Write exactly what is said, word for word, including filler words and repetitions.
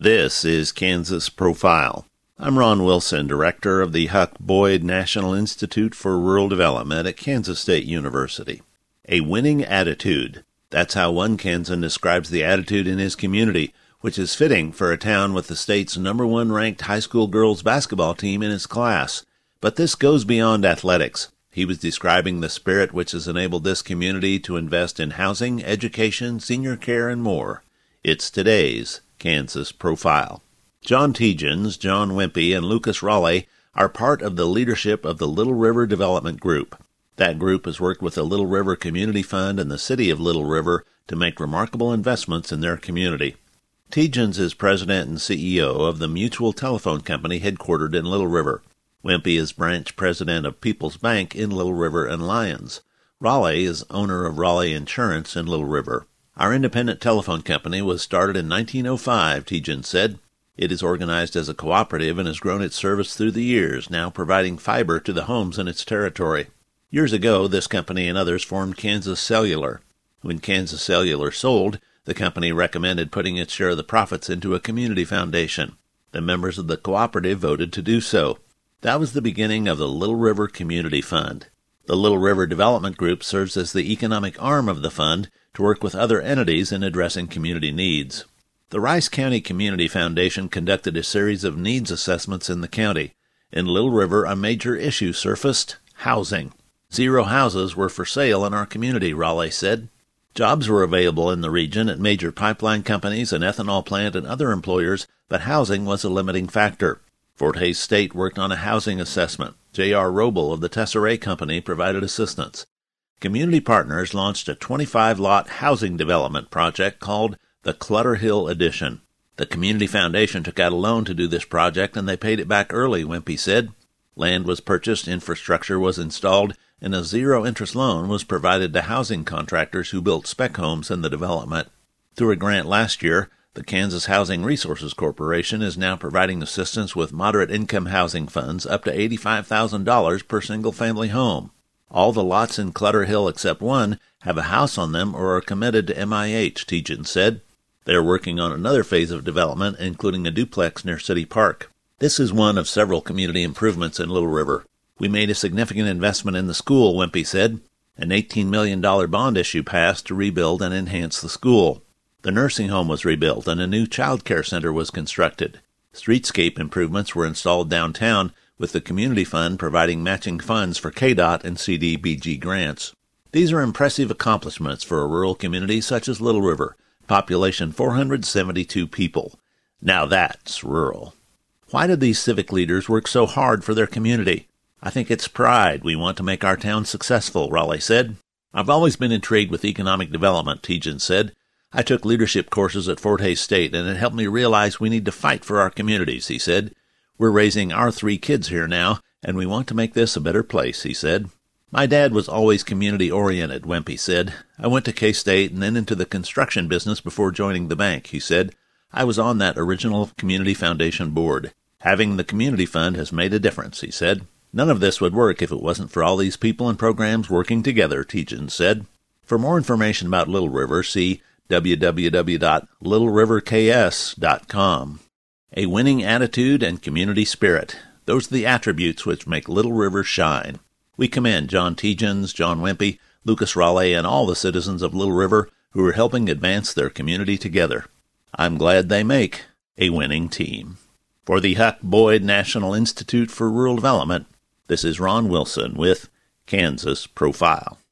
This is Kansas Profile. I'm Ron Wilson, director of the Huck Boyd National Institute for Rural Development at Kansas State University. A winning attitude. That's how one Kansan describes the attitude in his community, which is fitting for a town with the state's number one ranked high school girls basketball team in its class. But this goes beyond athletics. He was describing the spirit which has enabled this community to invest in housing, education, senior care, and more. It's today's Kansas Profile. John Tietjens, John Wimpy, and Lucas Raleigh are part of the leadership of the Little River Development Group. That group has worked with the Little River Community Fund and the City of Little River to make remarkable investments in their community. Tietjens is president and C E O of the Mutual Telephone Company headquartered in Little River. Wimpy is branch president of People's Bank in Little River and Lyons. Raleigh is owner of Raleigh Insurance in Little River. Our independent telephone company was started in nineteen oh five, Tietjens said. It is organized as a cooperative and has grown its service through the years, now providing fiber to the homes in its territory. Years ago, this company and others formed Kansas Cellular. When Kansas Cellular sold, the company recommended putting its share of the profits into a community foundation. The members of the cooperative voted to do so. That was the beginning of the Little River Community Fund. The Little River Development Group serves as the economic arm of the fund to work with other entities in addressing community needs. The Rice County Community Foundation conducted a series of needs assessments in the county. In Little River, a major issue surfaced: housing. Zero houses were for sale in our community, Raleigh said. Jobs were available in the region at major pipeline companies, an ethanol plant, and other employers, but housing was a limiting factor. Fort Hays State worked on a housing assessment. J R Roble of the Tesserae Company provided assistance. Community Partners launched a twenty-five lot housing development project called the Clutter Hill Addition. The Community Foundation took out a loan to do this project, and they paid it back early, Wimpy said. Land was purchased, infrastructure was installed, and a zero-interest loan was provided to housing contractors who built spec homes in the development. Through a grant last year, the Kansas Housing Resources Corporation is now providing assistance with moderate-income housing funds up to eighty-five thousand dollars per single-family home. All the lots in Clutter Hill except one have a house on them or are committed to M I H, Tietjens said. They are working on another phase of development, including a duplex near City Park. This is one of several community improvements in Little River. We made a significant investment in the school, Wimpy said. An eighteen million dollars bond issue passed to rebuild and enhance the school. The nursing home was rebuilt and a new child care center was constructed. Streetscape improvements were installed downtown, with the Community Fund providing matching funds for K D O T and C D B G grants. These are impressive accomplishments for a rural community such as Little River, population four hundred seventy-two people. Now that's rural. Why do these civic leaders work so hard for their community? I think it's pride. We want to make our town successful, Raleigh said. I've always been intrigued with economic development, Tietjens said. I took leadership courses at Fort Hays State, and it helped me realize we need to fight for our communities, he said. We're raising our three kids here now, and we want to make this a better place, he said. My dad was always community-oriented, Wimpy said. I went to K-State and then into the construction business before joining the bank, he said. I was on that original Community Foundation board. Having the Community Fund has made a difference, he said. None of this would work if it wasn't for all these people and programs working together, Tietjens said. For more information about Little River, see w w w dot little river k s dot com. A winning attitude and community spirit. Those are the attributes which make Little River shine. We commend John Tietjens, John Wimpy, Lucas Raleigh, and all the citizens of Little River who are helping advance their community together. I'm glad they make a winning team. For the Huck Boyd National Institute for Rural Development, this is Ron Wilson with Kansas Profile.